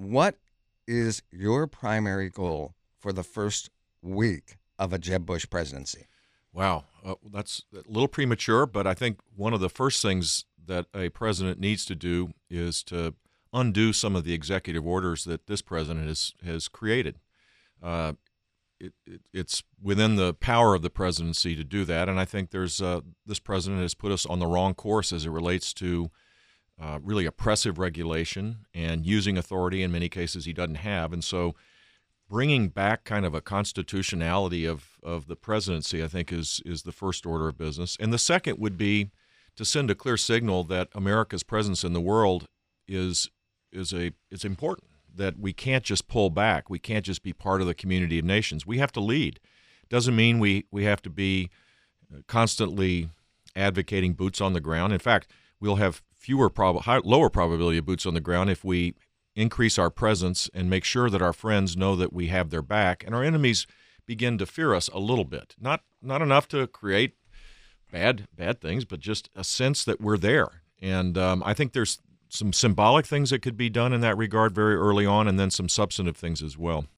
what is your primary goal for the first week of a Jeb Bush presidency? Wow, that's a little premature, but I think one of the first things that a president needs to do is to undo some of the executive orders that this president has created. Uh, it's within the power of the presidency to do that, and I think this president has put us on the wrong course as it relates to really oppressive regulation and using authority in many cases he doesn't have, and so bringing back kind of a constitutionality of the presidency, I think, is the first order of business. And the second would be to send a clear signal that America's presence in the world is important, that we can't just pull back. We can't just be part of the community of nations. We have to lead. Doesn't mean we have to be constantly advocating boots on the ground. In fact, we'll have lower probability of boots on the ground if we increase our presence and make sure that our friends know that we have their back, and our enemies begin to fear us a little bit. Not enough to create bad things, but just a sense that we're there. And I think there's some symbolic things that could be done in that regard very early on, and then some substantive things as well.